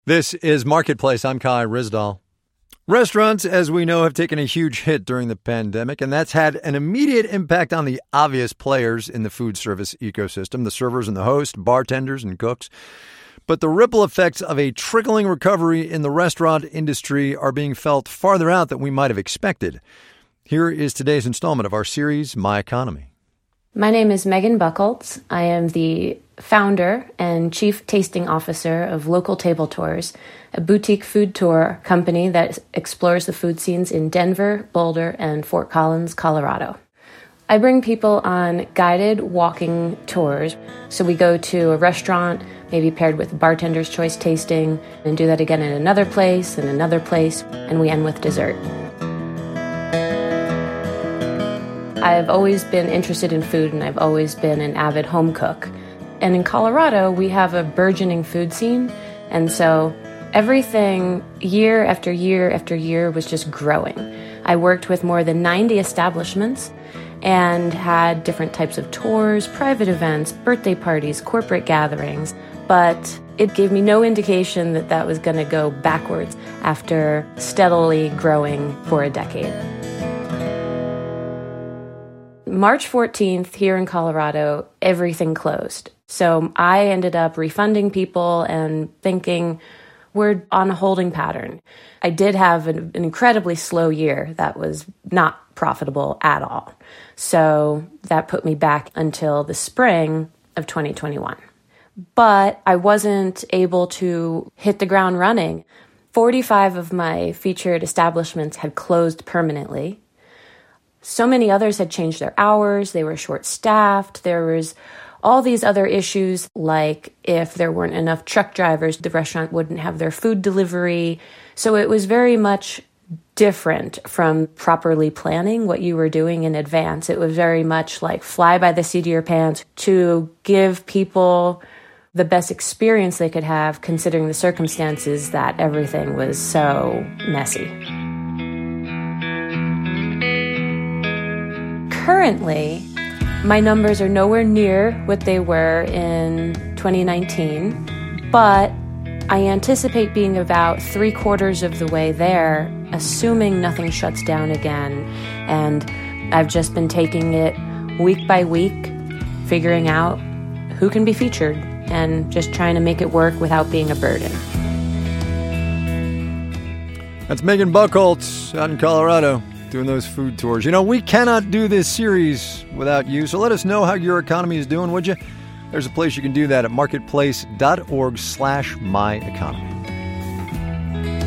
This is Marketplace. I'm Kai Ryssdal. Restaurants, as we know, have taken a huge hit during the pandemic, and that's had an immediate impact on the obvious players in the food service ecosystem, the servers and the hosts, bartenders and cooks. But the ripple effects of a trickling recovery in the restaurant industry are being felt farther out than we might have expected. Here is today's installment of our series, My Economy. My name is Megan Buchholz. I am the founder and chief tasting officer of Local Table Tours, a boutique food tour company that explores the food scenes in Denver, Boulder, and Fort Collins, Colorado. I bring people on guided walking tours. So we go to a restaurant, maybe paired with bartender's choice tasting, and do that again in another place, and we end with dessert. I've always been interested in food, and I've always been an avid home cook. And in Colorado, we have a burgeoning food scene, and so everything year after year after year was just growing. I worked with more than 90 establishments and had different types of tours, private events, birthday parties, corporate gatherings, but it gave me no indication that that was going to go backwards after steadily growing for a decade. March 14th, here in Colorado, everything closed. So I ended up refunding people and thinking we're on a holding pattern. I did have an incredibly slow year that was not profitable at all. So that put me back until the spring of 2021. But I wasn't able to hit the ground running. 45 of my featured establishments had closed permanently. So many others had changed their hours, they were short-staffed, there was all these other issues, like if there weren't enough truck drivers, the restaurant wouldn't have their food delivery. So it was very much different from properly planning what you were doing in advance. It was very much like fly by the seat of your pants to give people the best experience they could have, considering the circumstances that everything was so messy. Currently, my numbers are nowhere near what they were in 2019, but I anticipate being about 3/4 of the way there, assuming nothing shuts down again. And I've just been taking it week by week, figuring out who can be featured and just trying to make it work without being a burden. That's Megan Buchholz out in Colorado, doing those food tours. You know, we cannot do this series without you, so let us know how your economy is doing, would you? There's a place you can do that at marketplace.org/myeconomy.